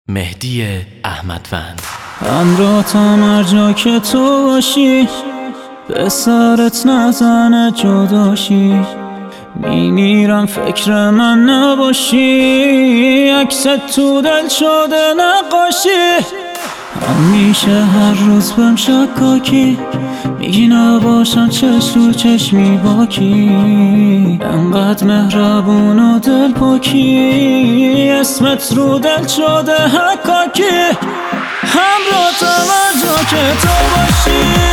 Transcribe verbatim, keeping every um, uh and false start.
مهدی احمدوند. همراهتم هر جا که تو باشی، به سرت نزنه جداشی. میمیرم فکر من نباشی، عکست تو دل شده نقاشی. همیشه هر روز بهم شکاکی، میگی نباشم چشم رو چشمی باکی. انقدر مهربون و دل پاکی، اسمت رو دل شده حکاکی. همراهتم هر جا که تو باشی،